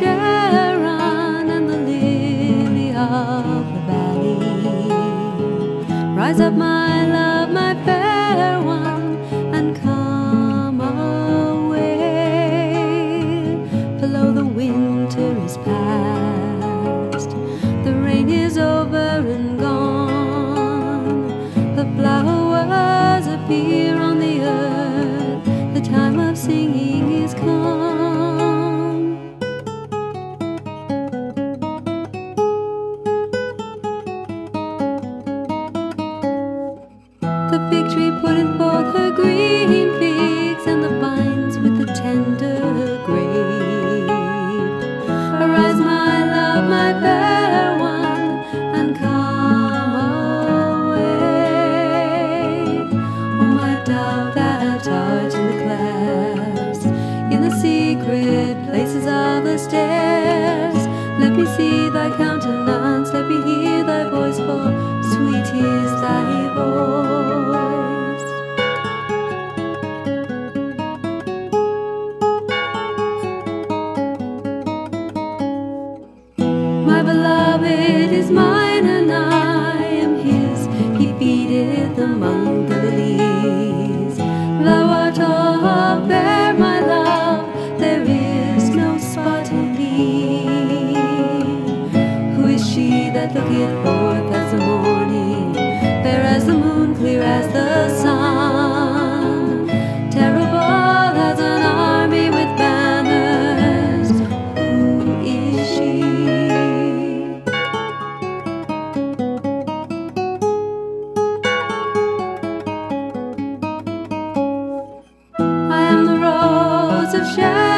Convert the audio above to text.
Sharon and the lily of the valley. Rise up, my love, my fair one, and come away. For lo, the winter is past, the rain is over and gone, the flowers appear on the earth, the time of singing is come. The fig tree putteth forth her green figs, and the vines with the tender grape. Arise, my love, my fair one, and come away. Oh, my dove, that art in the clefts, in the secret places of the stairs, let me see thy countenance, let me hear thy voice, for sweet is thy voice. My beloved is mine and I am his, he feedeth among the lilies. Thou art all fair, my love, there is no spot in thee. Who is she that looketh forth as the morning, fair as the moon, clear as the sun, terrible as an army with banners? Who is she? I am the rose of Sharon.